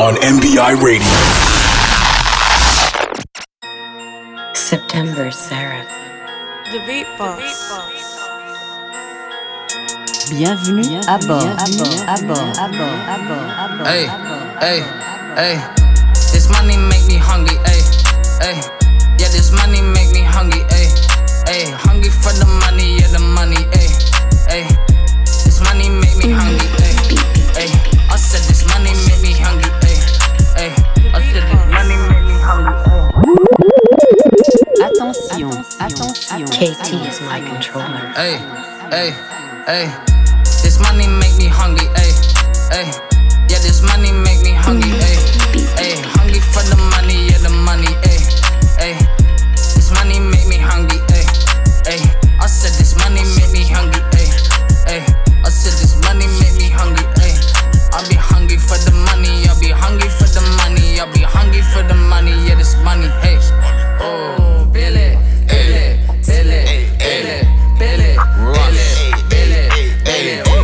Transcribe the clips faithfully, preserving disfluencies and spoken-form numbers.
on M B I Radio. September Sarah. The Beat Boss. Bienvenue à bord, à bord, à bord, à bord, à bord, à bord. Hey, hey, hey. This money make me hungry, hey, hey. Yeah, this money make me hungry, hey, hey. Hungry for the money, yeah, the money, hey, hey. This money make me hungry, hey, hey. I said this money make me hungry, hey, hey. I said this money make me hungry, hey. Attention, attention. K T is my controller. Hey, hey, hey. This money make me hungry, ay, ay. Yeah, this money make me hungry, ay, ay. Hungry for the money, yeah, the money, ay, ay. This money make me hungry, ay, ay. I said this money make me hungry, ay, ay. I said this money make me hungry, ay. I'll be hungry for the money, I'll be hungry for the money, I'll be hungry for the money, yeah, this money, hey. Oh, Billy, Billy, Billy, Billy, Billy, Billy, Billy, Billy.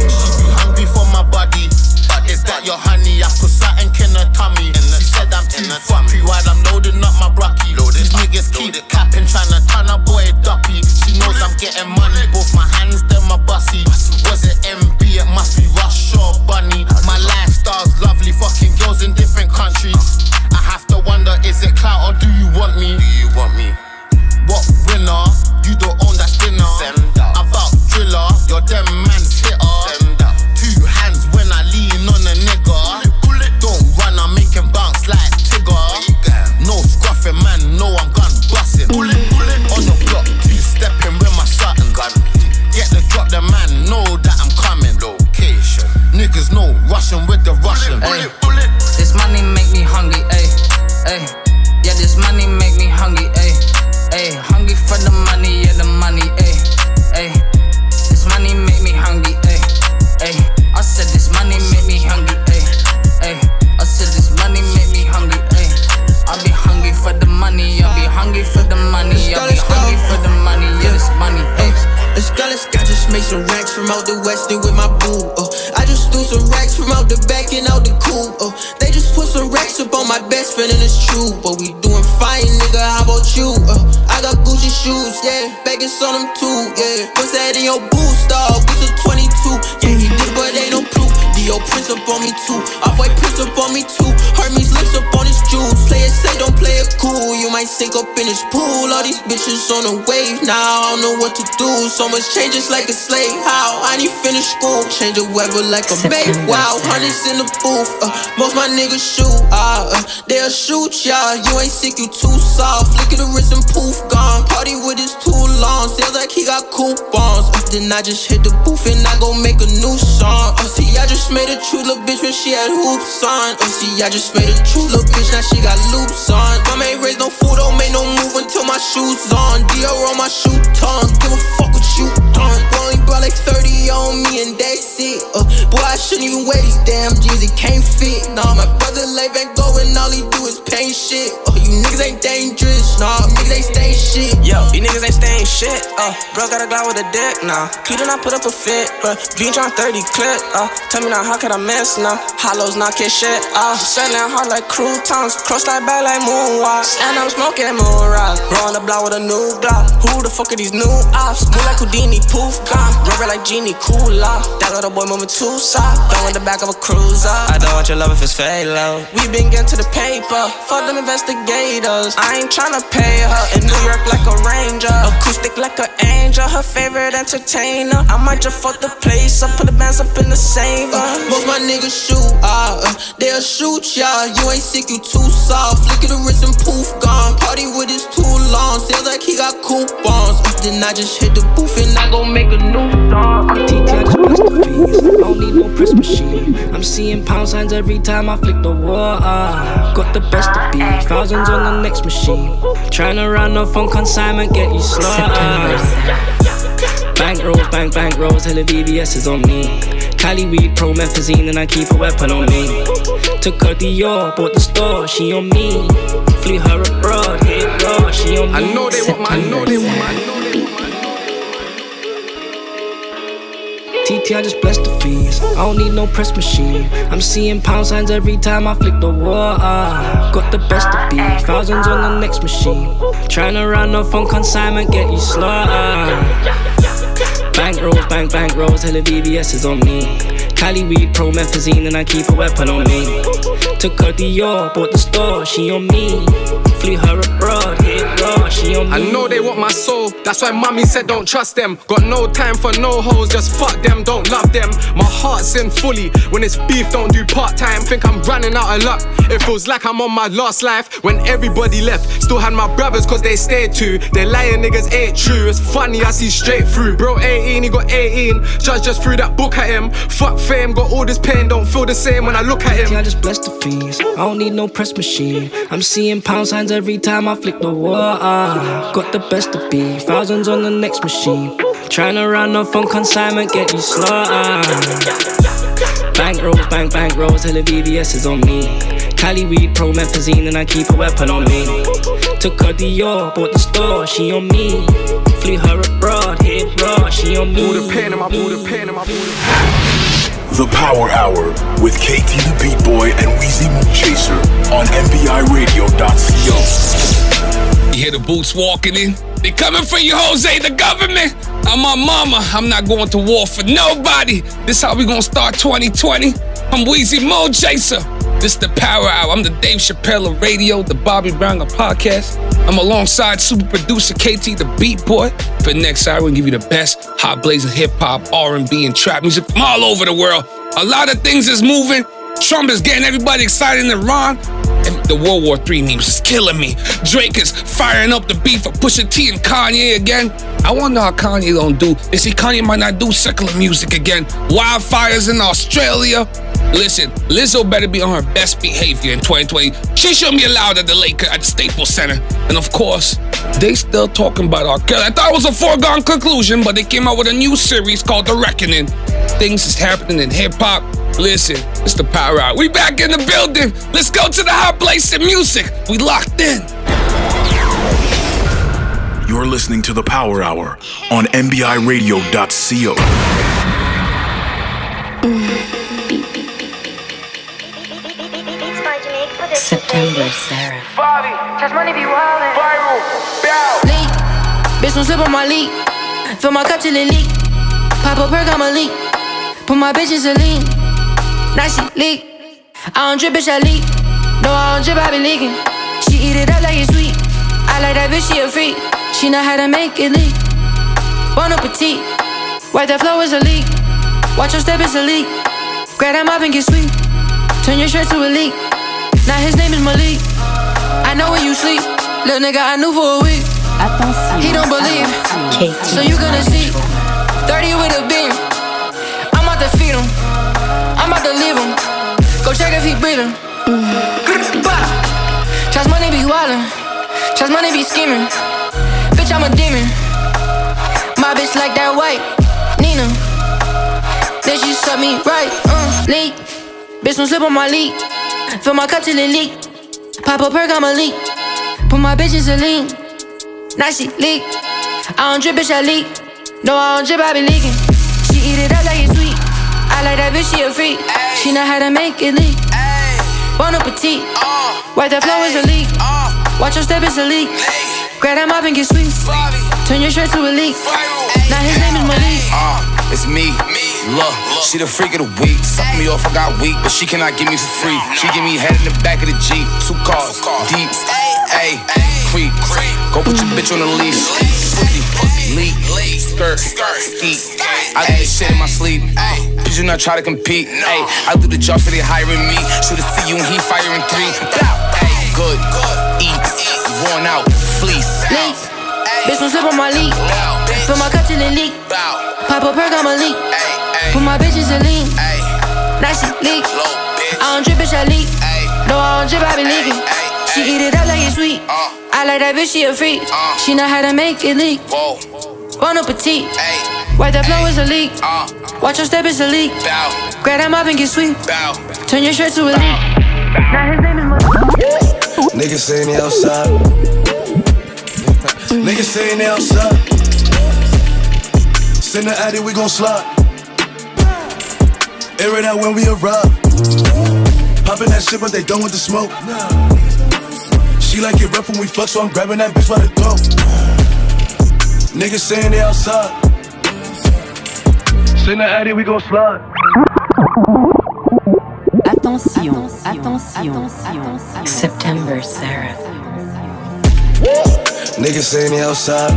Your honey, I put something in her tummy. She said I'm too fucky while I'm loading up my brocky. These niggas keep capping, tryna turn a boy duppy. She knows I'm getting money, both my hands, then my bussy. Was it M B? It must be Rush or Bunny. My lifestyle's lovely, fucking girls in different countries. I have to wonder, is it clout or do you want me? Do you want me? What winner? You don't own that spinner. About driller, you're them man's hitter. Two hands when I lean on a nigga. Don't run, I make him bounce like Tigger. No scruffing, man, no, I'm gun busting. On the block, two stepping with my shotgun. Get the drop, the man know that I'm coming. Location. Niggas know Russian with the Russian. Ay, this money make me hungry, ay, ay. Yeah, this money make me hungry, ay, ay. Hungry for the money, yeah, the money, ay, ay. This money make me hungry, ay, ay. I said this money make me hungry, ay, ay. I said this money make me hungry, ay. I'll be hungry for the money, I'll be hungry for the money, I'll be hungry for the money, yeah, this money, ay. Let's go, let's go, just make some racks from out the west and with my boo. Oh, I just threw some racks from out the back and out the cool. Oh, they just put some racks up on my best friend and it's true. But we doing fine, nigga, how about you? Uh, I got Gucci shoes, yeah, baggage on them too, yeah. What's that in your boost, dog? Boost of twenty-two, yeah, he did, but ain't no proof. Dio Prince up on me too, Off-White Prince up on me too. Hermes lips up on his jewels. Play it safe, don't play it cool. You might sink up in his pool. All these bitches on the wave now, I don't know what to do. So much changes like a slave. How? I need finish school. Change the weather like a May. Wow, hundreds in the booth. Uh, most my niggas shoot. Uh, uh, they'll shoot y'all. You ain't sick, you too soft. Flick of the wrist and poof gone. Party with his too long. Sounds like he got coupons. Uh, then I just hit the booth and I go make a new song. Uh, see, I just made a true little bitch when she had hoops on. Uh, see, I just made a true little bitch, now she got loops on. Mama ain't raised no food, don't make no move until my shoes on. Dior on my shoe tongue, give a fuck what you done. Boy, only brought like thirty on me and that's it. Uh, boy, I shouldn't even wear these damn jeans, it can't fit. Nah, my brother life ain't going, all he do is paint shit. Uh, you niggas ain't dangerous, nah, niggas ain't staying shit. Yo, you niggas ain't staying shit. Uh, bro got a glide with a dick, nah. He did not put up a fit, but being on thirty clip. Uh, tell me now, how could I miss now? Hollows not kiss shit. Uh, selling hard like croutons, cross like back like moonwalk. And I'm smoking moon rock. Bro on the block with a new Glock. Who the fuck are these new ops? Move like Houdini, poof gone. Rubber like Genie, cool off. That little boy moving too soft. Throw in the back of a cruiser. I don't want your love if it's fake low. We been getting to the paper. Fuck them investigators. I ain't tryna pay her. In New York like a ranger. Acoustic like an angel. Her favorite entertainer. I might just fuck the place up. Put the bands up in the saver. Uh, most my niggas shoot. Uh, uh, they'll shoot y'all. You ain't sick, you too soft. Flick of the wrist and poof gone. Party with his too long. Sounds like he got coupons. Uh, then I just hit the booth and I go make a new song. T T, I just press the fees. I don't need no press machine. I'm seeing pound signs every time I flick the wall. Uh, got the best of be. Thousands on the next machine. Tryna run off on consignment, get you slaughtered. Bank rolls, bank, bank rolls. Hella V V S is on me. Cali weed, promethazine, and I keep a weapon on me. Took her Dior, bought the store, she on me. Flew her abroad, hit raw, she on me. I know they want my, I know they want my, I know they want my. T T, I just bless the fiends. I don't need no press machine. I'm seeing pound signs every time I flick the water. Got the best of beef, thousands on the next machine. Tryna run off on consignment, get you slaughtered. Bank rolls, bank, bank rolls, hella V V S is on me. Cali weed, promethazine, and I keep a weapon on me. Took her Dior, bought the store, she on me. Flew her abroad, hit raw, she on me. I know they want my soul, that's why mommy said don't trust them. Got no time for no hoes, just fuck them, don't love them. My heart's in fully, when it's beef don't do part-time. Think I'm running out of luck, it feels like I'm on my last life. When everybody left, still had my brothers cause they stayed too. They lying niggas ain't true, it's funny I see straight through. Bro eighteen, he got eighteen, judge just threw that book at him. Fuck fame, got all this pain, don't feel the same when I look at him. I just bless the fiends, I don't need no press machine. I'm seeing pound signs every time I flick the water. Got the best of beef, thousands on the next machine. Tryna run off on consignment, get you slaughtered. Bank rolls, bank, bank rolls, hella V V S is on me. Cali weed, promethazine, and I keep a weapon on me. Took her Dior, bought the store, she on me. Flew her abroad, hit raw, she on me. All the pain in my, all the pain in my, The Power Hour with K T the Beat Boy and Weezy Moon Chaser on M B I radio dot co. You hear the boots walking in? They coming for you, Jose, the government. I'm my mama, I'm not going to war for nobody. This how we gonna start twenty twenty. I'm Weezy Moon Chaser. This the Power Hour. I'm the Dave Chappelle of radio, the Bobby Brown of podcast. I'm alongside super producer K T the Beat Boy. For the next hour, we're gonna give you the best hot blazing hip hop, R and B, and trap music from all over the world. A lot of things is moving. Trump is getting everybody excited in Iran. And the World War Three memes is killing me. Drake is firing up the beef for Pusha T and Kanye again. I wonder how Kanye gonna do. They see Kanye might not do secular music again. Wildfires in Australia. Listen, Lizzo better be on her best behavior in twenty twenty. She shouldn't be allowed at the Laker at the Staples Center. And of course, they still talking about R. Kelly. I thought it was a foregone conclusion, but they came out with a new series called The Reckoning. Things is happening in hip-hop. Listen, it's the Power Hour. We back in the building. Let's go to the hot place in music. We locked in. You're listening to The Power Hour on M B I radio dot co. September, Sarah. Bobby, just money be wildin'. Viral, bow. Leak, bitch don't slip on my leak. Fill my cup till it leak. Pop a perk, I'ma leak. Put my bitches in lean. Now she leak. I don't drip, bitch, I leak. No, I don't drip, I be leaking. She eat it up like it's sweet. I like that bitch, she a freak. She know how to make it leak. Bon appetit. Wipe that flow, it's a leak. Watch your step, it's a leak. Grab that mop and get sweet. Turn your shirt to a leak. Now his name is Malik. I know where you sleep. Little nigga, I knew for a week. He don't believe. So you gonna see thirty with a beam. I'm about to feed him. I'm about to leave him. Go check if he breathing. Trust money be wildin'. Trust money be scheming. Bitch, I'm a demon. My bitch like that white Nina. Then she suck me right. Uh, leak. Bitch don't slip on my leak. Fill my cup till it leak. Pop a perk, I'ma leak. Put my bitches in lean. Now she leak. I don't drip, bitch, I leak. No, I don't drip, I be leaking. She eat it up like it's sweet. I like that bitch, she a freak. Ay. She know how to make it leak. Ay. Bon appetit. Uh. Wipe that flow, it's a leak. Uh. Watch your step, it's a leak. Ay. Grab that mop and get sweet. Bobby. Turn your shirt to a leak. Ay. Now his name is Malik. Uh, it's me. me. Look, she the freak of the week. Suck me off, I got weak, but she cannot give me for free. She give me head in the back of the Jeep. Two cars, deep, ayy, creep. Go put your bitch on the leash. Pussy, leak, skirt, ski. I do this shit in my sleep. Please do not try to compete. Ayy, I do the job so they hiring me. Shoot to see you and he firing three. Ayy, good, eat, worn out, fleece. Leak, bitch don't slip on my leak. Fill my cup till it leak. Pop a perk, I'ma leak. Put my bitches in lean. Now she leak. I don't drip, bitch, I leak. No, I don't drip, I be leaking. She eat it up like it's sweet. I like that bitch, she a freak. She know how to make it leak. Bon appetit. Wipe that flow, it's a leak. Watch your step, it's a leak. Grab that mop and get sweet. Turn your shirt to a leak. Now his name is Malik. Niggas saying they outside. Niggas saying they outside. Send the addy, we gon' slide. Air it out when we arrive. Popping that shit, but they done with the smoke. She like it rough when we fuck, so I'm grabbing that bitch by the throat. Niggas saying they outside. Send the addy, we gon' slide. Attention, attention, attention. September Seraph. Niggas saying they outside.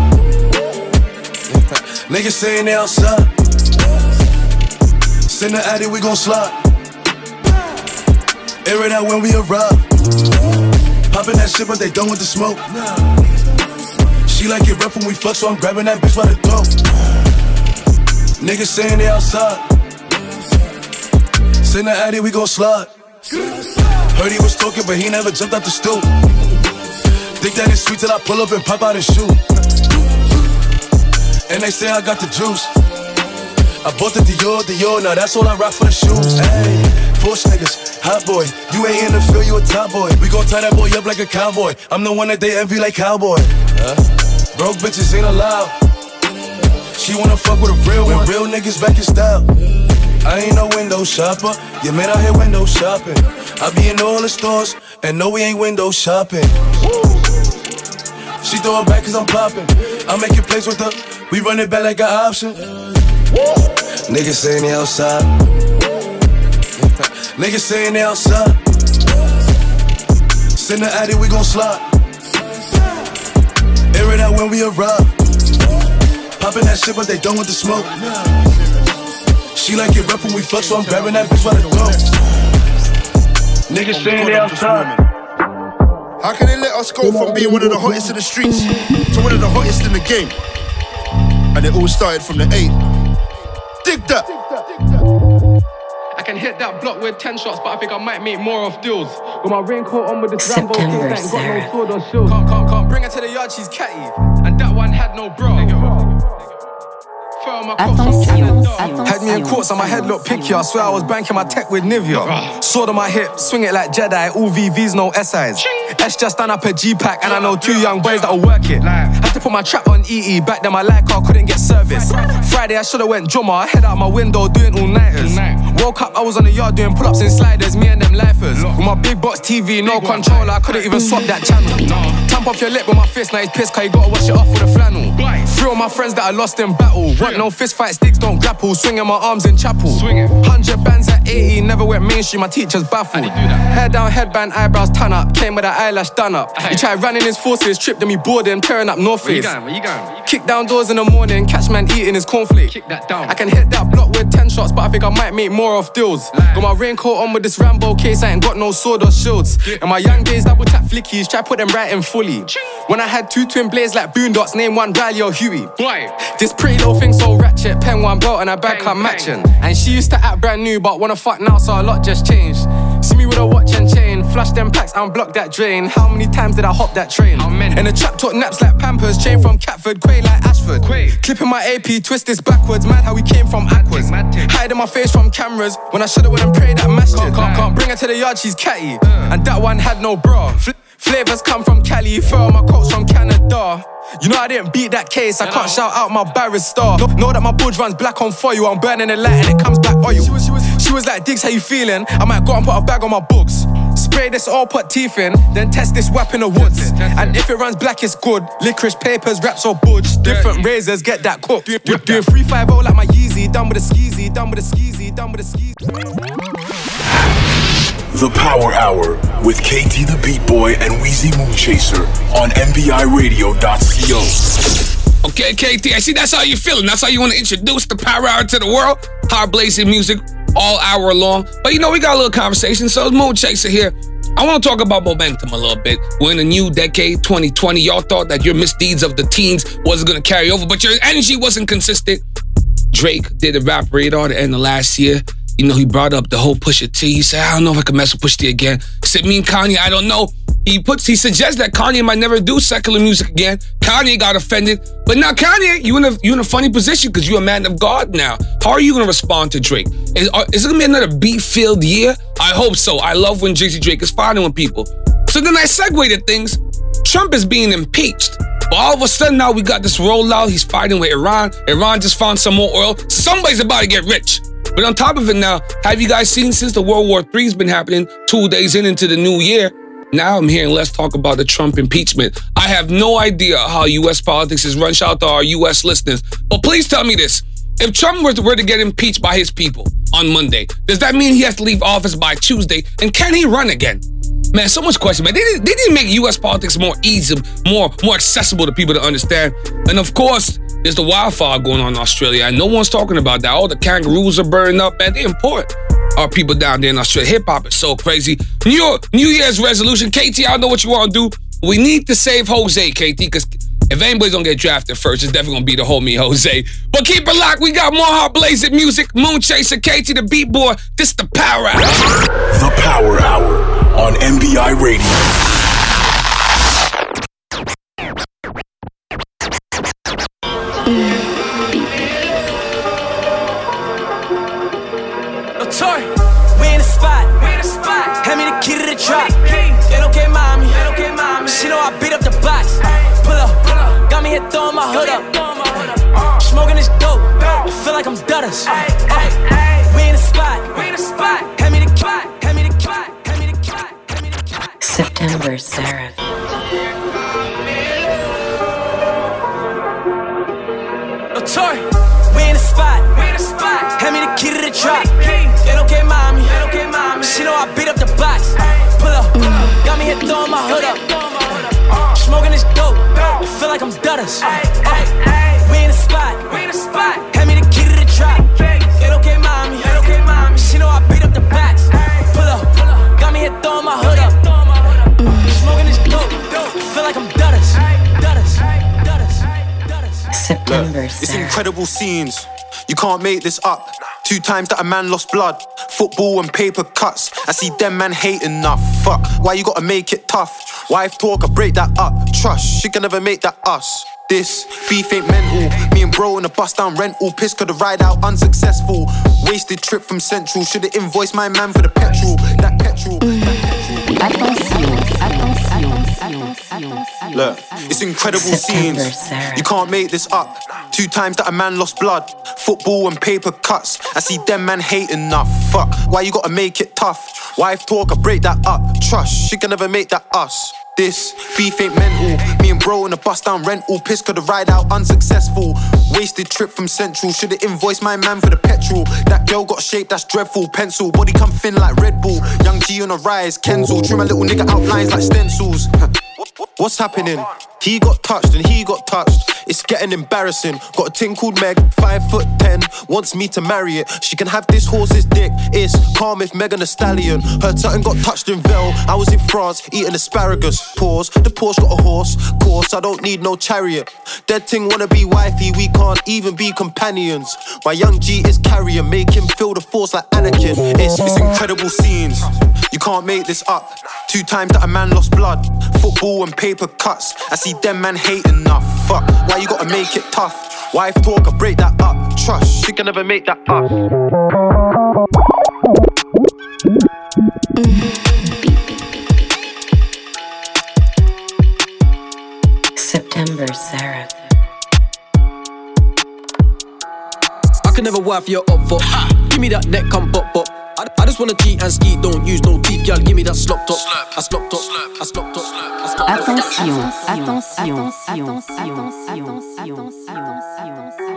Niggas saying they outside. Send the addy, we gon' slide. Air it out when we arrive. Popping that shit, but they done with the smoke. She like it rough when we fuck, so I'm grabbing that bitch by the throat. Niggas saying they outside. Send the addy, we gon' slide. Heard he was talking, but he never jumped out the stool. Think that it's sweet till I pull up and pop out his shoe. And they say I got the juice. I bought the Dior, Dior, now that's all I rock for the shoes. Hey, Porsche niggas, hot boy. You ain't in the field, you a top boy. We gon' tie that boy up like a cowboy. I'm the one that they envy like cowboy. Huh? Broke bitches ain't allowed. She wanna fuck with a real one. Real niggas back in style. I ain't no window shopper. You man out here window shopping. I be in all the stores, and no, we ain't window shopping. Woo. She throw it back cause I'm popping. I'm making plays with her. We run it back like an option. Woo. Niggas saying they outside. Niggas saying they outside. Send the addy, we gon' slide. Air it out when we arrive. Popping that shit, but they done with the smoke. She like it rough when we fuck, so I'm grabbing that bitch by the throat. Niggas saying they outside. How can they let us go from being one of the hottest in the streets to one of the hottest in the game? And it all started from the eight. Dig that. I can hit that block with ten shots, but I think I might make more of deals. With my raincoat on with this Rambo king that ain't got no sword or shield. Can't, can't, can't bring her to the yard, she's catty. And that one had no bro. Attention, Had me in courts and my head looked picky. I swear I was banking my tech with Nivea. Sword on my hip, swing it like Jedi. All V Vs, no S Is. S just done up a G-Pack, and I know two young boys that'll work it. Had to put my trap on E E, back then my light car couldn't get service. Friday I should've went drummer, head out my window doing all-nighters. Woke up, I was on the yard doing pull-ups and sliders, me and them lifers. With my big box T V, no controller, I couldn't even swap that channel. Tamp off your lip with my fist, now he's pissed cause you gotta wash it off with a flannel. Three of my friends that I lost in battle. Want no fist fight, sticks don't grapple. Swinging my arms in chapel. Hundred bands at eighty, never went mainstream, my teachers baffled. Hair down, headband, eyebrows tan up. Came with an eyelash done up. He tried running his forces, tripped and me boarding, tearing up North Face. Where you going? Where you going? Kick down doors in the morning, catch man eating his cornflake. Kick that down. I can hit that block with ten shots, but I think I might make more of deals. Lie. Got my raincoat on with this Rambo case, I ain't got no sword or shields. In my young days, double tap flickies, try put them right in fully. When I had two twin blades like Boondocks, name one Riley or Huey. Why? This pretty little thing so ratchet, pen one belt and a bag come matching. And she used to act brand new, but wanna fuck now, so a lot just changed. See me with a watch and chain, flush them packs and block that drain. How many times did I hop that train? And the trap took naps like Pampers, chain from Catford, Quay like Ashford. Quay. Clipping my A P, twist this backwards, mad how we came from backwards. Hiding my face from cameras, when I should've went and prayed at masjid. Can't, can't, can't bring her to the yard, she's catty. Uh. And that one had no bra. Fl- Flavors come from Cali, throw my coats from Canada. You know I didn't beat that case, I can't shout out my barrister. Know, know that my budge runs black on foil, I'm burning the light and it comes back oil. She was, she was, she was like, Diggs, how you feeling? I might go and put a bag on my books. Spray this all, put teeth in, then test this whap in the woods. And if it runs black, it's good. Licorice papers, wraps or budge. Different razors, get that cooked. Do, do three five oh like my Yeezy, done with a skeezy, done with a skeezy, done with a skeezy. The Power Hour with K T the Beat Boy and Weezy Moonchaser on M B I radio dot co. Okay, K T, I see that's how you're feeling. That's how you want to introduce the Power Hour to the world. Hard blazing music all hour long. But you know, we got a little conversation, so it's Moonchaser here. I want to talk about momentum a little bit. We're in a new decade, twenty twenty. Y'all thought that your misdeeds of the teens wasn't going to carry over, but your energy wasn't consistent. Drake did a rap radar at the end of last year. You know, he brought up the whole Pusha T. He said, I don't know if I can mess with Pusha T again. He said, me and Kanye, I don't know. He puts, he suggests that Kanye might never do secular music again. Kanye got offended. But now, Kanye, you in a you in a funny position because you're a man of God now. How are you going to respond to Drake? Is, are, is it going to be another beat-filled year? I hope so. I love when Jay-Z Drake is fighting with people. So then I segue to things. Trump is being impeached. But all of a sudden now we got this rollout. He's fighting with Iran. Iran just found some more oil. Somebody's about to get rich. But on top of it now, have you guys seen since the World War Three's been happening two days in into the new year, now I'm hearing let's talk about the Trump impeachment. I have no idea how U S politics is run. Shout out to our U S listeners. But please tell me this. If Trump were to, were to get impeached by his people on Monday, does that mean he has to leave office by Tuesday? And can he run again? Man, so much question, man. They didn't, they didn't make U S politics more easy, more, more accessible to people to understand. And of course, there's the wildfire going on in Australia, and no one's talking about that. All the kangaroos are burning up, man. They import our people down there in Australia. Hip-hop is so crazy. New York, New Year's resolution. K T, I know what you want to do. We need to save Jose, K T, because if anybody's going to get drafted first, it's definitely going to be the homie Jose. But keep it locked. We got more hot blazing music. Moon Chaser, K T, the Beat Boy. This the Power Hour. The Power Hour on M B I Radio. Toy, we in the spot, we in the spot. Hand me the key to the drop. It okay, mommy, it okay, mommy. She know I beat up the box. Pull up, got me here throwing my hood up. Smoking this dope, I feel like I'm Dutters. Uh, we in the spot, we in the spot. Hand me the key, hand me the key, hand me the key, hand me the key. September Sarah. Toy, we in the spot, we in the spot. Hand me the key to the drop. It okay, mommy, it okay, mommy. She know I beat up the box. Pull up, got me here throwing my hood up. Smoking this dope, I feel like I'm Dutters. Uh, we in the spot, we in the spot. Hand me the key to the drop. It okay, mommy, it okay, mommy. She know I beat up the box. Pull up, got me here throwing my hood up. Smoking this dope, I feel like I'm Dutters. Dutters, Dutters. September Look, it's incredible scenes. You can't make this up. Two times that a man lost blood. Football and paper cuts. I see them man hate enough. Fuck, why you gotta make it tough? Wife talk, I break that up. Trust, she can never make that us. This beef ain't mental. Me and bro in a bus down rental. Piss could have ride out unsuccessful. Wasted trip from Central. Should've invoiced my man for the petrol. That petrol. That petrol. Look, it's incredible scenes. You can't make this up. Two times that a man lost blood. Football and paper cuts. I see them man hate enough. Fuck, why you gotta make it tough? Wife talk, I break that up. Trust, she can never make that us. This beef ain't mental. Me and bro in a bus down rental. Piss could have ride out unsuccessful. Wasted trip from Central. Should've invoiced my man for the petrol. That girl got shape that's dreadful. Pencil, body come thin like Red Bull. Young G on a rise, Kenzel. Trim a little nigga outlines like stencils. What's happening? He got touched and he got touched. It's getting embarrassing. Got a ting called Meg, five foot ten, wants me to marry it. She can have this horse's dick. It's calm if Megan a stallion. Her tutton got touched in Vel. I was in France eating asparagus. Pause. The Porsche got a horse. Course, I don't need no chariot. Dead ting wanna be wifey. We can't even be companions. My young G is carrier. Make him feel the force like Anakin. It's, it's incredible scenes. You can't make this up. Two times that a man lost blood. Football and paper cuts. I see them man hate enough. Fuck, why you gotta make it tough? Wife talk, I break that up. Trust, she can never make that up. September Sarah. I can never wife your up for. Give me that neck, come bop bop. I, I just wanna cheat and ski, don't use no teeth, girl. Give me that slop top. I slop top. I slop top. Attention, attention, attention, attention, attention.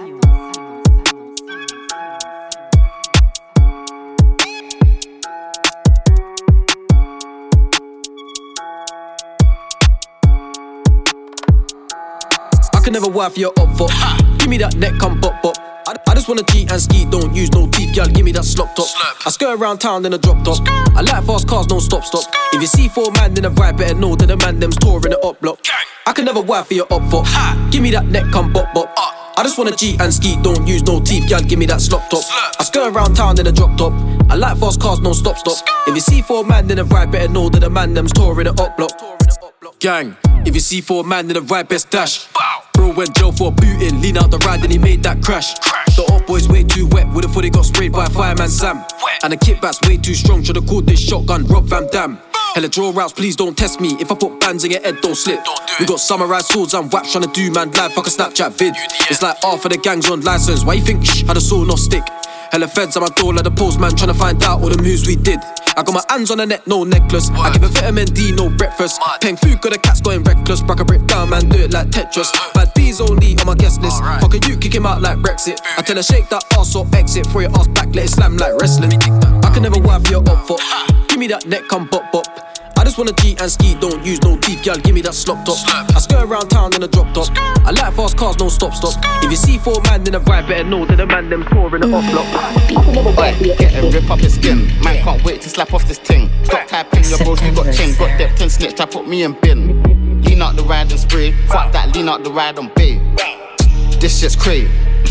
I can never wife your up for. Give me that neck, come bop bop. I, I just wanna cheat and ski, don't use no teeth, girl. Give me that slop top. I skirt around town in a drop top. I like fast cars, no stop stop. If you see four man in a ride, better know that the man them's touring the up block. I can never wife for your up for. Give me that neck, come bop bop. I just wanna cheat and ski, don't use no teeth, girl. Give me that slop top. I skirt around town in a drop top. I like fast cars, no stop stop. If you see four man in a ride, better know that the man them's touring the up block. Gang, if you see four man in a ride, best dash. Bro went jail for booting, lean out the ride and he made that crash. The up boy's way too wet, would've thought he got sprayed by a fireman Sam. And the kickback's way too strong, should've called this shotgun Rob Van Dam. Hella draw routes, please don't test me. If I put bands in your head, don't slip. We got samurai swords and waps trying to do man live, fuck a Snapchat vid. It's like half of the gang's on license. Why you think shh, had a saw not stick? Hella feds at my door like the postman, tryna find out all them who's we did. I got my hands on the neck, no necklace. I give a vitamin D, no breakfast. Paying food, got the cats going reckless. Brack a brick down, man, do it like Tetris. Bad B's only on my guest list. Fuck a you, kick him out like Brexit. I tell her shake that ass or exit. Throw your ass back, let it slam like wrestling. I can never wife your up for. Give me that neck, come bop bop. I just wanna G and ski, don't use no teeth, girl, give me that slop top. I skirt around town in a drop top. I like fast cars, no stop stop. If you see four man in a vibe, better know that the man them scoring the off block. Oi, get him, rip up his skin. Man can't wait to slap off this ting. Stop typing, your bros, you got ting. Got depth and snitch, I put me in bin. Lean out the ride and spray. Fuck that, lean out the ride on bay. This shit's crazy.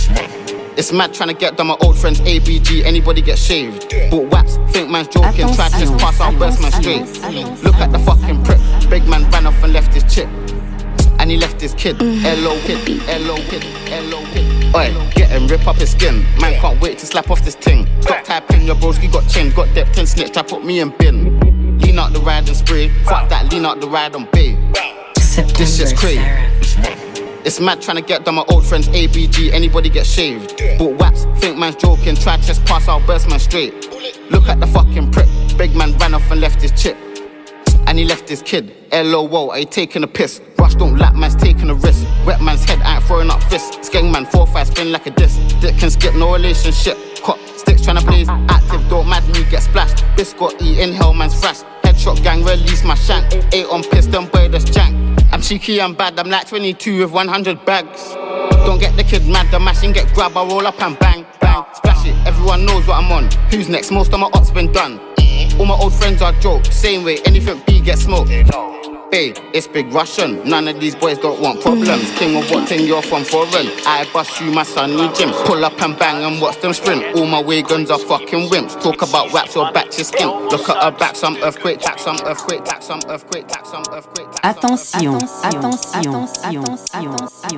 It's mad trying to get done my old friends A B G, anybody get shaved. Bought waps, think man's joking, tried to just pass out, burst man straight. Look at the fucking prick, big man ran off and left his chip. And he left his kid, L O kid, L O kid, L O kid. Oi, get him, rip up his skin. Man can't wait to slap off this ting. Stop typing, your broski got chin, got depth and snitch, try put me in bin. Lean out the ride and spray, fuck that, lean out the ride on bay. This shit's crazy. It's mad trying to get done my old friends A B G, anybody get shaved. Bought waps, think man's joking, tried to just pass out, burst man straight. Look at the fucking prick, big man ran off and left his chip. And he left his kid, L O O, are you taking a piss? Rush don't lap, man's taking a risk. Wet man's head, I ain't throwing up fists. Skeng man, four five spin like a disc. Dick can skip, no relationship. Cop, sticks tryna blaze, active, don't mad me, get splashed. Biscuit, E, inhale, man's fresh. Headshot gang, release my shank. Eight on piss, them boy, that's jank. I'm cheeky, I'm bad, I'm like twenty-two with one hundred bags. Don't get the kid mad, the mashing get grab, I roll up and bang, bang. Splash it, everyone knows what I'm on. Who's next? Most of my ops been done. All my old friends are jokes, same way, anything B get smoked. Hey, it's Big Russian, none of these boys don't want problems. King of what thing you're from foreign. I bust you, my son need gym. Pull up and bang and watch them sprint. All my Wagons are fucking wimps. Talk about raps or back to skin. Look at her back, some earthquake, back, some earthquake, back, some earthquake, back, some earthquake. Attention, attention, attention,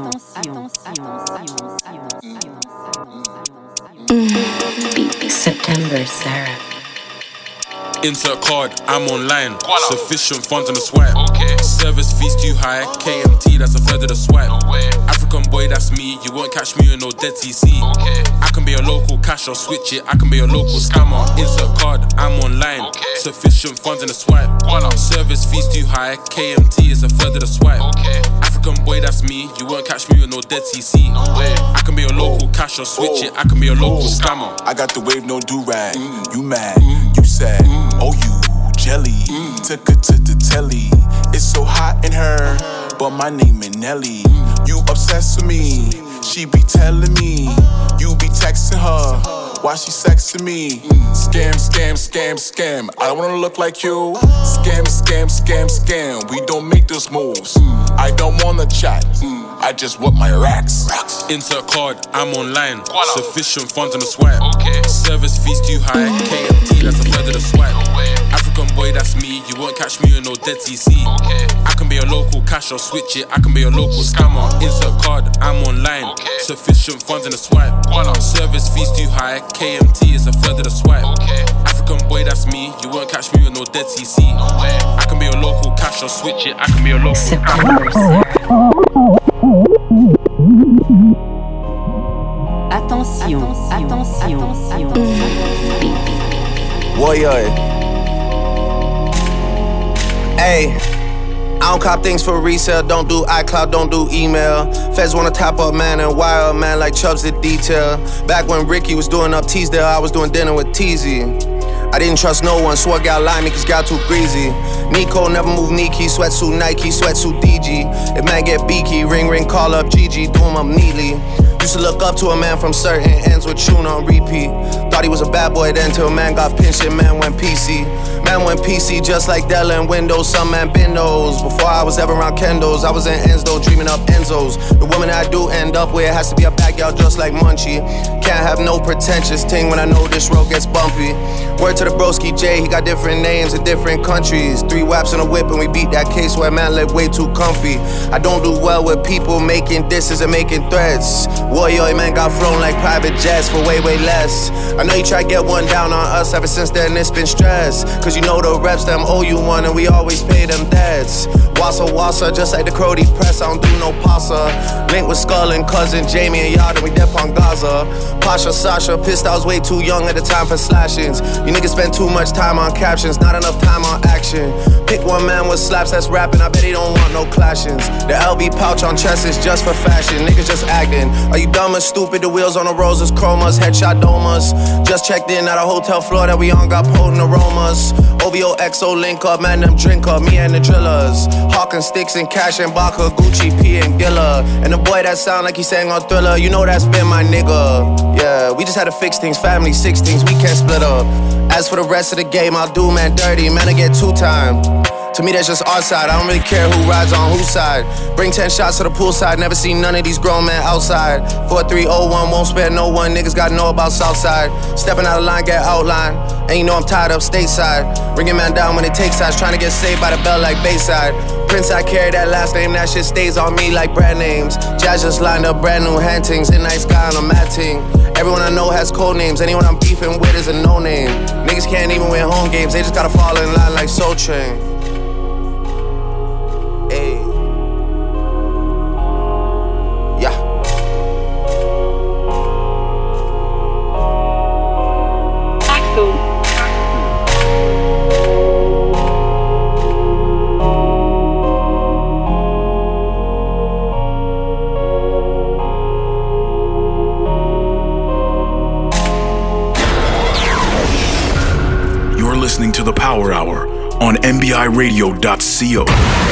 attention. September, Sarah. Insert card, I'm online. Sufficient funds on the swipe. Okay. Service fees too high. K M T, that's a third of the swipe. No way. African boy, that's me. You won't catch me in no dead T C. Okay. I can be a local cash or switch it. I can be a local scammer. Insert card, I'm online. Okay. Sufficient funds in the swipe. Voila. Service fees too high. K M T is a third of the swipe. Okay. African boy, that's me. You won't catch me with no dead T C. No way. I can be a local cash or switch it. I can be a local scammer. I got the wave, no do-rag. Mm. You mad, mm. you sad. Mm. Oh, you jelly. Mm. Took her to the telly. It's so hot in her, but my name is Nelly. Mm. You obsessed with me. She be telling me. You be texting her while she sexing me. Mm. Scam, scam, scam, scam. I don't wanna look like you. Scam, scam, scam, scam. We don't make those moves. Mm. I don't wanna chat. Mm. I just want my racks. racks. Insert card, I'm online. Voila. Sufficient funds on the swipe. Okay. Service fees too high. K M T, that's a third of the swipe. No way. African boy, that's me. You won't catch me in no dead T C. Okay. I can be a local cash or switch it. I can be a local scammer. Insert card, I'm online. Okay. Sufficient funds in the swipe. Voila. Service fees too high. K M T is a third of the swipe. Okay. African boy, that's me. You won't catch me with no dead T C. No way. I can be a local cash or switch it. I can be a local scammer. Attention, attention, attention. Warrior. Hey, I don't cop things for resale. Don't do iCloud, don't do email. Feds wanna top up man and wire up man like Chubbs did detail. Back when Ricky was doing up Teasdale, I was doing dinner with Teasy. I didn't trust no one, swore gal lied me cause gal too greasy. Nico never move Nike, sweatsuit Nike, sweatsuit D G. If man get beaky, ring ring, call up Gigi, do him up neatly. Used to look up to a man from certain ends with tune on repeat. Thought he was a bad boy then till man got pinched and man went P C. Man went P C just like Della and Windows, some man been those. Before I was ever around Kendos, I was in Enzo dreaming up Enzos. The woman I do end up with has to be a bad gal just like Munchie. Can't have no pretentious ting when I know this road gets bumpy. Word to the broski J, he got different names in different countries. Three waps in a whip and we beat that case where man live way too comfy. I don't do well with people making disses and making threats. Warrior man got flown like private jets for way way less. I I know you try to get one down on us, ever since then it's been stress. Cause you know the reps, them owe you one, and we always pay them debts. Wassa wassa, just like the Crody press, I don't do no pasta. Link with Skull and cousin Jamie and y'all, then we dep on Gaza. Pasha, Sasha, pissed I was way too young at the time for slashings. You niggas spend too much time on captions, not enough time on action. Pick one man with slaps that's rapping, I bet he don't want no clashings. The L B pouch on chest is just for fashion, niggas just acting. Are you dumb or stupid? The wheels on the roses, chromas, headshot domas. Just checked in at a hotel floor that we on, got potent aromas. O V O X O link up, man, them drink up, me and the drillers. Hawking sticks and cash and Baka, Gucci, P and Gilla. And the boy that sound like he sang on Thriller, you know that's been my nigga. Yeah, we just had to fix things, family sixteens, we can't split up. As for the rest of the game, I'll do man dirty, man, I get two time. To me, that's just our side. I don't really care who rides on whose side. Bring ten shots to the poolside. Never seen none of these grown men outside. four three oh one, won't spare no one. Niggas gotta know about Southside. Stepping out of line, get outline. And you know I'm tied up stateside. Bringing man down when it takes sides. Trying to get saved by the bell like Bayside. Prince, I carry that last name. That shit stays on me like brand names. Jazz just lined up brand new hantings. In night sky on a matting. Everyone I know has code names. Anyone I'm beefing with is a no name. Niggas can't even win home games. They just gotta fall in line like Soul Train. Hey. Yeah. You're listening to the Power Hour on M B I radio dot co.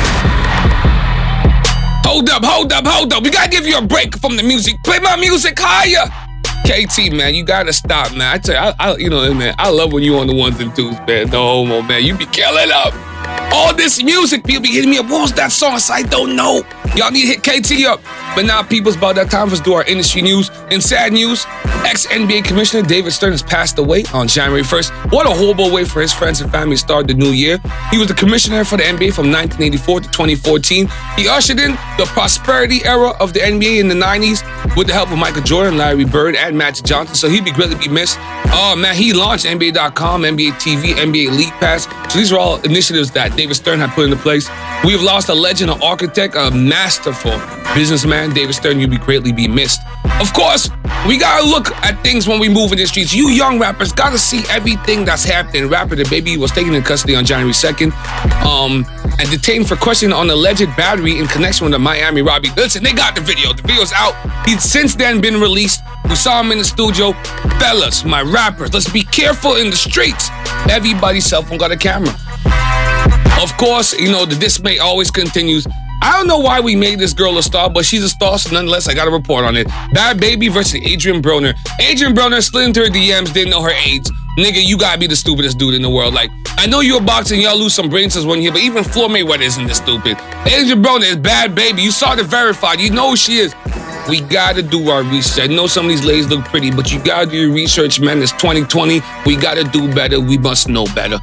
Hold up, hold up, hold up. We gotta give you a break from the music. Play my music higher. K T, man, you gotta stop, man. I tell you, I, I, you know, man, I love when you on the ones and twos, man. No homo, man. You be killing up. All this music, people be hitting me up. What was that song? So I don't know. Y'all need to hit K T up. But now, people's about that time for us to do our industry news. In sad news, ex-N B A Commissioner David Stern has passed away on January first. What a horrible way for his friends and family to start the new year. He was the commissioner for the N B A from nineteen eighty-four to twenty fourteen. He ushered in the prosperity era of the N B A in the nineties with the help of Michael Jordan, Larry Bird, and Magic Johnson. So he'd be greatly be missed. Oh, man, he launched N B A dot com, N B A T V, N B A League Pass. So these are all initiatives that David Stern had put into place. We have lost a legend, an architect, a masterful businessman. David Stern, you'd be greatly be missed. Of course, we gotta look at things when we move in the streets. You young rappers gotta see everything that's happening. Rapper DaBaby was taken into custody on January second um, and detained for questioning on alleged battery in connection with the Miami robbery. Listen, they got the video. The video's out. He's since then been released. We saw him in the studio. Fellas, my rappers, let's be careful in the streets. Everybody's cell phone got a camera. Of course, you know, the dismay always continues. I don't know why we made this girl a star, but she's a star, so nonetheless, I got a report on it. DaBaby versus Adrian Broner. Adrian Broner slid into her D Ms, didn't know her age. Nigga, you gotta be the stupidest dude in the world. Like, I know you're a boxer and y'all lose some brain cells one year, but even Floyd Mayweather isn't this stupid. Adrian Broner is DaBaby. You saw the verified. You know who she is. We gotta do our research. I know some of these ladies look pretty, but you gotta do your research, man. It's twenty twenty. We gotta do better. We must know better.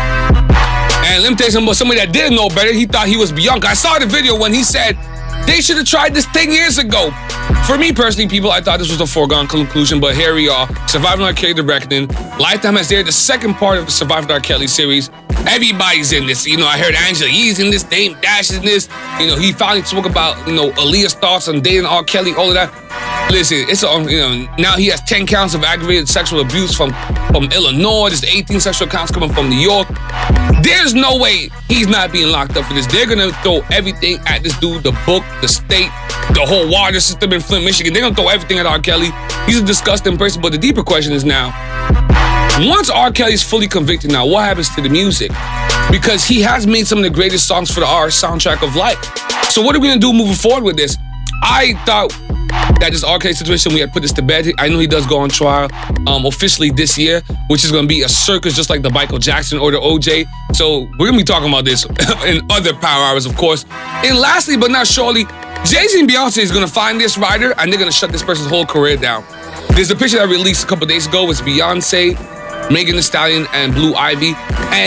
And let me tell you something about somebody that didn't know better. He thought he was Bianca. I saw the video when he said they should have tried this ten years ago. For me personally, people, I thought this was a foregone conclusion, but here we are. Surviving R. Kelly, The Reckoning. Lifetime has aired the second part of the Surviving R. Kelly series. Everybody's in this. You know, I heard Angela Yee's in this, Dame Dash in this. You know, he finally spoke about, you know, Aaliyah's thoughts on dating R. Kelly, all of that. Listen, it's on, you know, now he has ten counts of aggravated sexual abuse from, from Illinois. There's eighteen sexual counts coming from New York. There's no way he's not being locked up for this. They're gonna throw everything at this dude, the book, the state, the whole water system in Flint, Michigan. They're gonna throw everything at R. Kelly. He's a disgusting person, but the deeper question is now, once R. Kelly's fully convicted now, what happens to the music? Because he has made some of the greatest songs for the R soundtrack of life. So what are we gonna do moving forward with this? I thought that this R. Kelly situation, we had put this to bed. I know he does go on trial um, officially this year, which is gonna be a circus just like the Michael Jackson or the O J. So we're gonna be talking about this in other Power Hours, of course. And lastly, but not shortly, Jay-Z and Beyonce is gonna find this writer and they're gonna shut this person's whole career down. There's a picture that I released a couple days ago. It's Beyonce, Megan Thee Stallion, and Blue Ivy. And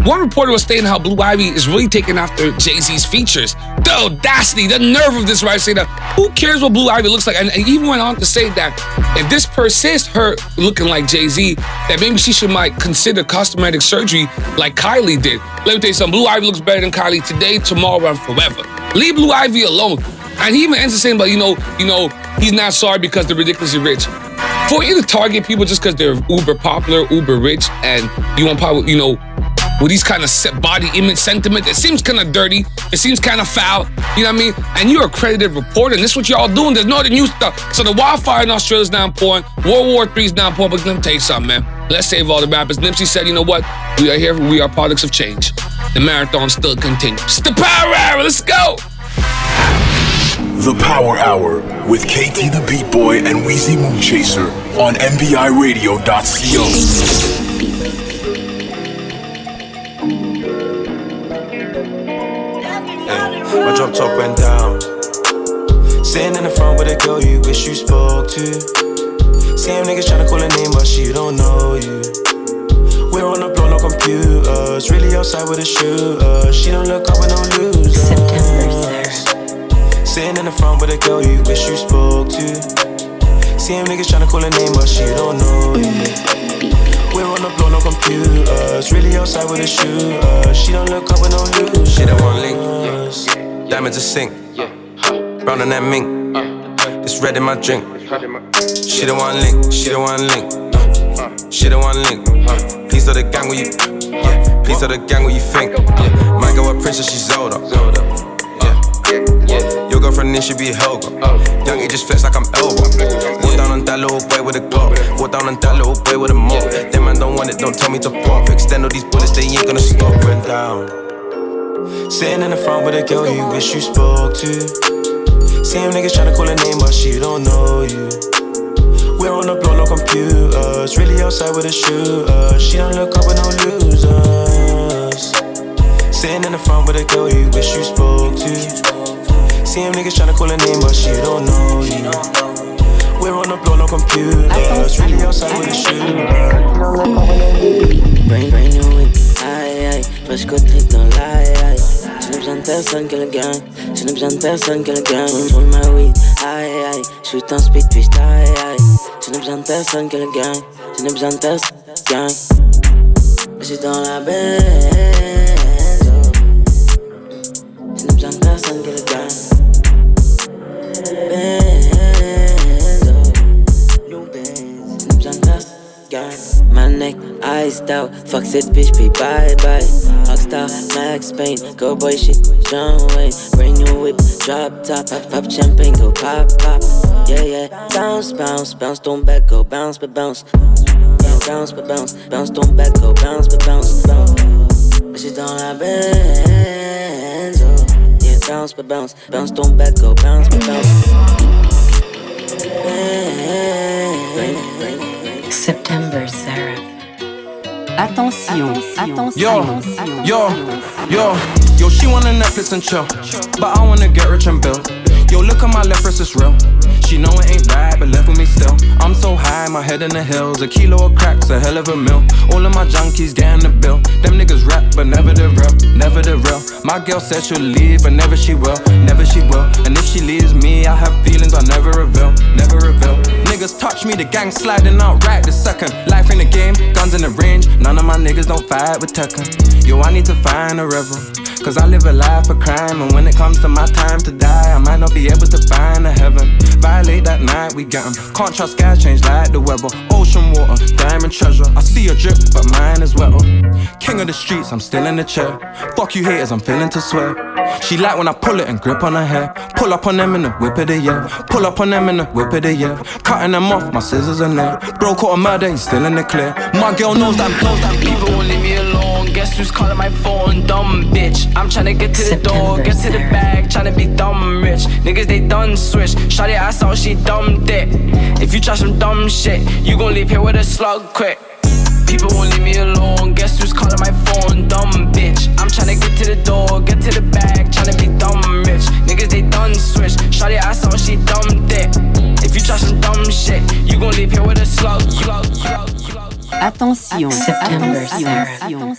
one reporter was stating how Blue Ivy is really taking after Jay-Z's features. The audacity, the nerve of this, right? Saying that, who cares what Blue Ivy looks like? And, and even went on to say that if this persists, her looking like Jay-Z, that maybe she should might consider cosmetic surgery like Kylie did. Let me tell you something, Blue Ivy looks better than Kylie today, tomorrow, and forever. Leave Blue Ivy alone. And he even ends the saying, but you know, you know, he's not sorry because they're ridiculously rich. For you to target people just because they're uber popular, uber rich, and you want probably, you know, with these kind of body image sentiment, it seems kind of dirty. It seems kind of foul. You know what I mean? And you're a accredited reporter, and this is what y'all doing. There's no other new stuff. So the wildfire in Australia's now pouring. World War Three is now pouring. But let me tell you something, man. Let's save all the rappers. Nipsey said, you know what? We are here. We are products of change. The marathon still continues. The Power Hour. Let's go. The Power Hour with K T the Beat Boy and Weezy Moonchaser on M B I radio dot co. My drop top went down. Sitting in the front with a girl you wish you spoke to. Same niggas tryna call her name but she don't know you. We're on the block, no computers. Really outside with a shooter. She don't look up with no losers. Sitting in the front with a girl you wish you spoke to. Same niggas tryna call her name but she don't know you. We're on the block, no computers. Really outside with a shooter. She don't look up with no losers. She don't want link. Diamonds a sink, brown on that mink. It's red in my drink. She don't want link, she don't want link. She don't want link. Please tell the gang what you. Please tell the gang what you think. My girl a princess, she's Zelda. Your girlfriend should be Helga. Young age just flex like I'm Elba. Walk down on that little boy with a Glock. Walk down on that little boy with a mop. Them man don't want it, don't tell me to pop. Extend all these bullets, they ain't gonna stop. Went down. Sitting in the front with a girl you wish you spoke to. Same niggas tryna call her name but she don't know you. We're on the block, no computers. Really outside with a shooter. She don't look up with no losers. Sitting in the front with a girl you wish you spoke to. Same niggas tryna call her name but she don't know you. We're on the block, no computers. Really outside with a shooter. Brain, brain new whip, aïe aïe. Fresh côte trip dans l'aïe aïe. Je n'ai besoin de personne que le gagne. Je n'ai besoin de personne que le gagne. Roll my weed, aïe aïe. Shoot en speed puis aïe aïe. Je n'ai besoin de personne que le gagne. Je n'ai besoin de personne que le gagne. Je suis dans la benzo. Je n'ai besoin de personne que le gagne. Benzo. New Benz. Je n'ai besoin de personne que le gagne. My neck iced out. Fuck cette bitch, puis bye bye. Rockstar, Max Payne, go boy shit, John Wayne. Brand new whip, drop top, pop, pop champagne, go pop, pop. Yeah, yeah, bounce, bounce, bounce, don't back, go bounce, but bounce. Yeah, bounce, but bounce, bounce, don't back, go bounce, but bounce, bounce. She's dans la benzo. Yeah, bounce, but bounce, bounce, don't back, go bounce, but bounce. September Seraph. Attention, attention. Yo, yo, yo, yo, she wanna Netflix and chill, but I wanna get rich and build. Yo, look at my left wrist, it's real. She know it ain't right, but left with me still. I'm so high, my head in the hills. A kilo of crack's a hell of a meal. All of my junkies getting the bill. Them niggas rap, but never the real, never the real. My girl said she'll leave, but never she will, never she will. And if she leaves me, I have feelings I never reveal, never reveal. Niggas touch me, the gang sliding out right this second. Life in the game, guns in the range. None of my niggas don't fight with Tekken. Yo, I need to find a reverend, cause I live a life of crime. And when it comes to my time to die, I might not be able to find a heaven. Violate that night, we get 'em. Can't trust guys, change like the weather. Ocean water, diamond treasure. I see a drip, but mine is wetter. King of the streets, I'm still in the chair. Fuck you haters, I'm feeling to swear. She like when I pull it and grip on her hair. Pull up on them in the whip of the year. Pull up on them in the whip of the year. Cutting them off, my scissors in there. Bro caught a murder, he's still in the clear. My girl knows that, knows that people won't leave me alone. Guess who's calling my phone? Dumb bitch. I'm tryna get to the door, get to the bag, tryna be dumb rich. Niggas they done switch. Shawty ass out, she dumb dick. If you try some dumb shit, you gon' leave here with a slug quick. People won't leave me alone. Guess who's calling my phone? Dumb bitch. I'm tryna get to the door, get to the bag, tryna be dumb rich. Niggas they done switch. Shawty ass out, she dumb dick. If you try some dumb shit, you gon' leave here with a slug, slug, slug, slug. Attention, September Sarah. Attention,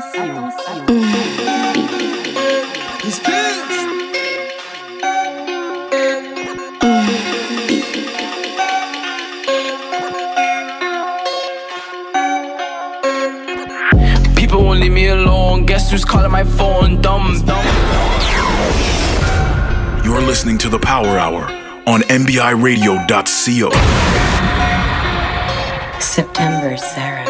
People won't leave me alone. Guess who's calling my phone? Dumb, dumb. You're listening to The Power Hour on M B I radio dot co. September Sarah.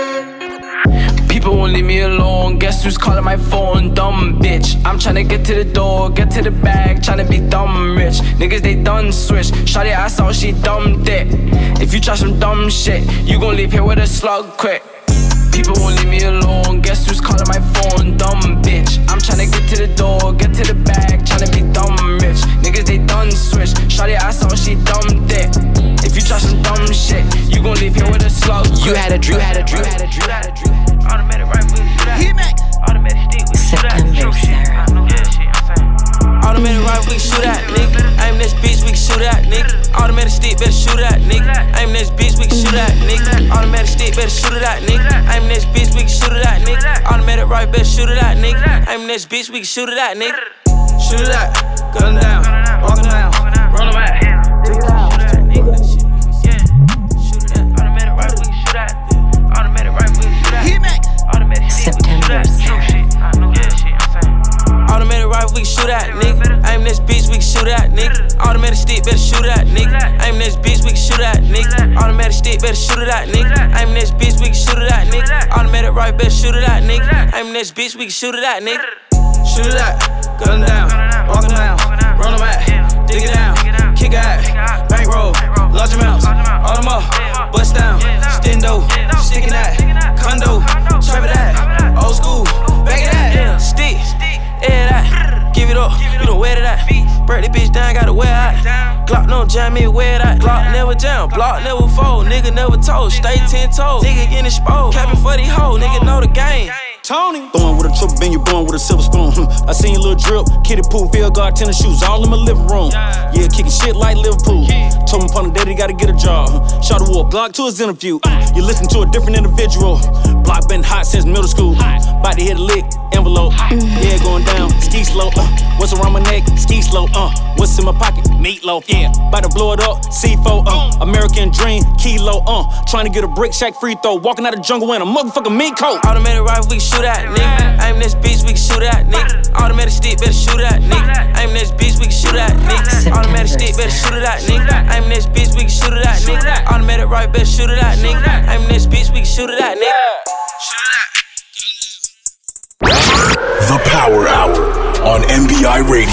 People won't leave me alone. Guess who's calling my phone? Dumb bitch. I'm tryna get to the door, get to the bag, tryna be dumb rich. Niggas they done switch. Shawty ass out, she dumb dick. If you try some dumb shit, you gon' leave here with a slug quick. People won't leave me alone. Guess who's calling my phone? Dumb bitch. I'm tryna get to the door, get to the bag, tryna be dumb rich. Niggas they done switch. Shawty ass out, she dumb dick. If you try some dumb shit, you gon' leave here with a slug. You had a dream, had a dream, had a dream, had a dream. Automatic rifle, shoot at. Automatic stick, we shoot at. True shit. I know that shit. I'm saying. Automatic rifle, we shoot at, nigga. Aim this bitch, we can shoot at, nigga. Automatic stick, better shoot at, nigga. Aim this bitch, we can shoot at, nigga. Automatic stick, better shoot it at, nigga. Aim this bitch, we can shoot it at, nigga. Automatic rifle, better shoot it at, nigga. Aim this bitch, we can shoot it at, nigga. Shoot it at, gun down, walk down, run them out. Dig it out, shoot at, nigga. Yeah, shoot it at. Automatic rifle, we can shoot at. Automatic rifle, we can shoot at. Automatic stick, we can shoot at. True shit. I know that shit. I'm saying. Automatic rifle, we can shoot at, nigga. Aim this bitch, we can shoot at, nigga. Automatic stick, better shoot at, nigga. Aim this bitch, we can shoot at, nigga. Automatic stick, better shoot it at, nigga. Aim this bitch, we can shoot it at, nigga. Automatic rifle, better shoot it at, nigga. Aim this bitch, we can shoot it at, nigga. Shoot it at, gun down, walk them down, run them at, dig it down, kick out, bankroll, large amounts, all them up, bust down, stendo, sticking that, condo, trap it at, old school, back it at, stick, air that, give it up, you don't wear it at, break the bitch down, gotta wear it, Glock no jam me, wear that, Glock never jam, block never fold, nigga never told, stay ten toes, nigga getting exposed, capping for these hoes, nigga know the game. Tony. Throwing with a triple bin, you born with a silver spoon. I seen a little drip, kitty pool, field guard, tennis shoes, all in my living room. Yeah, kicking shit like Liverpool. Told my partner daddy gotta get a job. Shot a walk, Glock to his interview. You listen to a different individual. Block been hot since middle school. About to hit a lick, envelope. Yeah, going down, ski slow. Uh, what's around my neck? Ski slow. Uh, what's in my pocket? Meatloaf. Yeah, about to blow it up. C four. Uh, American dream, kilo. Uh, trying to get a brick shack free throw. Walking out the jungle in a motherfucking meat coat. Automatic rifle, we shoot at, nigga. Aim this bitch, we can shoot at, nigga. Automatic stick, better shoot at, nigga. Aim this bitch, we can shoot at, nigga. Automatic stick, better shoot it at, nigga. Aim this bitch, we can shoot it at, nigga. Automatic right, better shoot it at, nigga. Aim this bitch, we can shoot it at, nigga. The Power Hour on M B I Radio.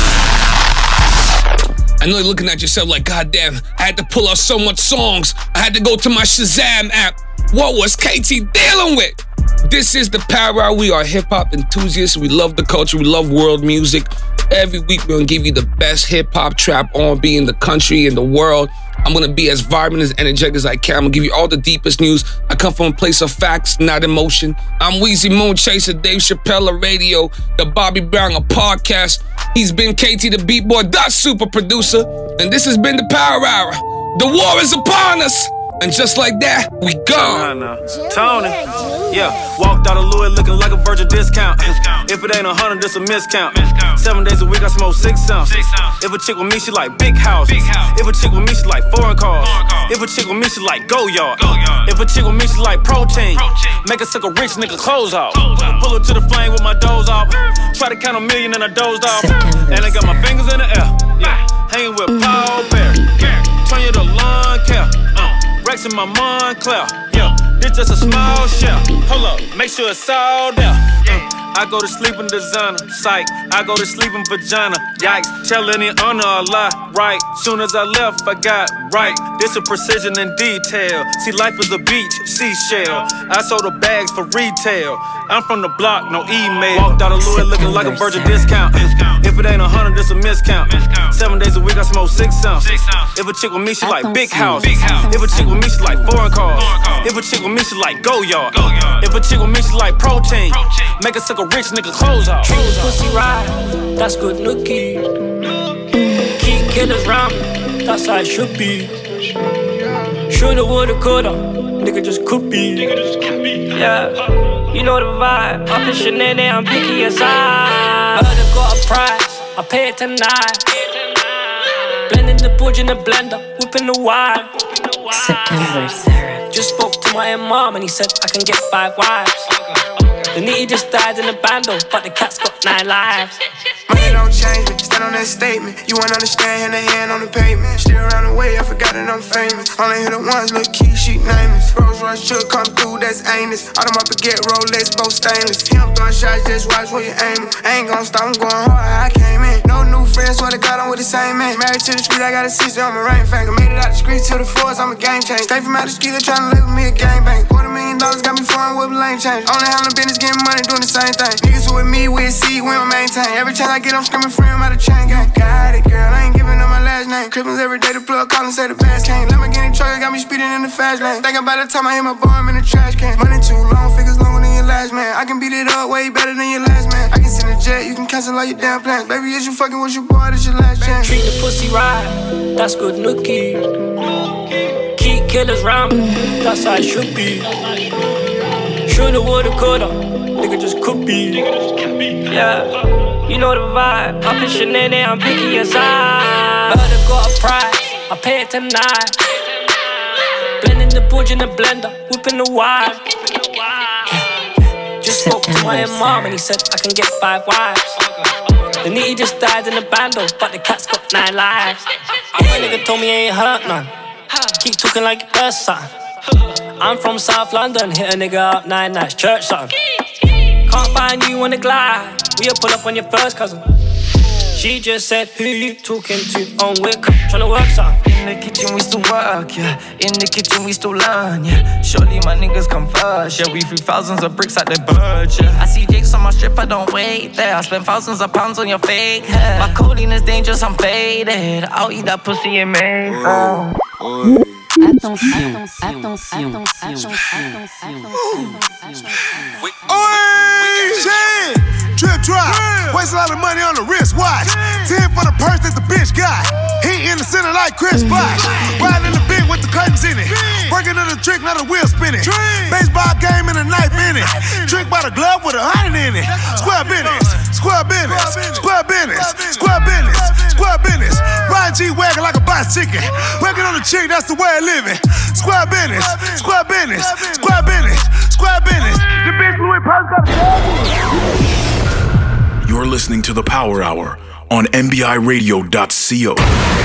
I know you're looking at yourself like, goddamn, I had to pull out so much songs. I had to go to my Shazam app. What was K T dealing with? This is The Power Hour. We are hip-hop enthusiasts. We love the culture. We love world music. Every week, we're going to give you the best hip-hop, trap, R and B in the country, in the world. I'm going to be as vibrant, as energetic as I can. I'm going to give you all the deepest news. I come from a place of facts, not emotion. I'm Weezy Moon Chaser, Dave Chappelle of radio, the Bobby Brown of podcast. He's been K T the Beat Boy, the super producer. And this has been The Power Hour. The war is upon us. And just like that, we gone. Nah, nah. Tony, yeah, walked out of Louis looking like a virgin discount. discount. If it ain't a hundred, it's a miscount. miscount. Seven days a week, I smoke six ounce. Six ounce. If a chick with me, she like big house. Big house. If a chick with me, she like foreign cars. Foreign cars. If a chick with me, she like go yard. Go yard. If a chick with me, she like protein. protein. Make her suck a rich nigga clothes off. Clothes off. Pull her to the flame with my doze off. Try to count a million and I dozed off. And I got my fingers in the air. Yeah, hanging with Paul Bear. Turn you to lawn care. Uh. Rex in my Montclair, yeah, this just a small shell. Hold up, make sure it's all there. Uh, I go to sleep in designer, psych. I go to sleep in vagina, yikes. Tell any honor a lie, right? Soon as I left, I got right. This a precision and detail. See, life is a beach, seashell. I sold the bags for retail. I'm from the block, no email. Walked out of Louis looking like a virgin discount. If it ain't a hundred, it's a miscount. Seven days a week, I smoke six ounce. If a chick with me, she like big house. If a chick with me, she like foreign cars. If a chick with me, she like go yard. If a chick with me, she like protein. Make her suck a rich nigga clothes off. Treat the pussy right, that's good nookie. Keep killers round me, that's how it should be. Shoulda, woulda, coulda, nigga just could be. Yeah, you know the vibe. Up in Chanel, I'm picky aside. Murder got a price, I pay it tonight. Blending the budge in the blender, whipping the wine. September Sarah. Just spoke to my mom and he said I can get five wives. The nitty just died in the bando, but the cat's got nine lives. Money don't change me, stand on that statement. You won't understand, hand to hand on the pavement. Still around the way, I forgot that I'm famous. Only hit it once, look key, she nameless. Rolls Royce should come through, that's Anus. Autumn up get Rolex, both stainless. Him throwing shots, just watch where you aim. I ain't gon' stop, I'm going hard, how I came in. No new friends, swear to God, I'm with the same man. Married to the street, I got a sister on my ring finger. Made it out the streets to the forest, I'm a game changer. Stay from out the street, they tryna live with me a gangbang. Quarter million dollars got me foreign with a lane change. Only handling business, getting money, doing the same thing. Niggas who with me, we see, we don't maintain. Every chance I get, I'm screaming free, I'm out of chain gang. Got it, girl, I ain't giving up my last name. Cripples every day, the plug call and say the best came. Lamborghini truck got me speeding in the fast lane. Think about the time I hit my bar, I'm in the trash can. Money too long, figures longer than your last man. I can beat it up way better than your last man. I can send a jet, you can cancel all your damn plans. Baby, is you fucking with your boy, this your last chance. Treat the pussy right, that's good nookie. Keep killers round me, that's how it should be. Shoulda, woulda, coulda, nigga just could be. Yeah, you know the vibe. Up in Chanel, I'm picky aside. Murder got a price, I pay it tonight. Blending the budge in the blender, whipping the wine. Yeah. Just spoke to my mom and he said I can get five wives. The nitty just died in the bando, but the cat's got nine lives. My nigga told me he ain't hurt none. Keep talking like your best son. I'm from South London, hit a nigga up nine nights, church son. Can't find you on the glide. We'll pull up on your first cousin. She just said, who you talking to? On Wick, tryna work some. In the kitchen we still work, yeah. In the kitchen we still learn, yeah. Surely my niggas come first, yeah. We threw thousands of bricks at the bird, yeah. I see Jakes on my strip, I don't wait there. I spend thousands of pounds on your fake hair. My codeine is dangerous, I'm faded. I'll eat that pussy and made. Oh. Oh. Attention, attention, attention, attention. Oi, shit! Drip drop, waste a lot of money on the wristwatch. Ten for the purse that the bitch got. He in the center like Chris Bosh. Riding in the big with the curtains in it. Working on the trick, not a wheel spinning. Baseball game and a knife in it. Trick by the glove with a hundred in it. Square business, square business, square business, square business, square business. Ride G-Wagon like a box chicken. Working on the chick, that's the way of living. Square business, square business, square business, square business. The bitch Louis Purse got a You're listening to the Power Hour on M B I radio dot co.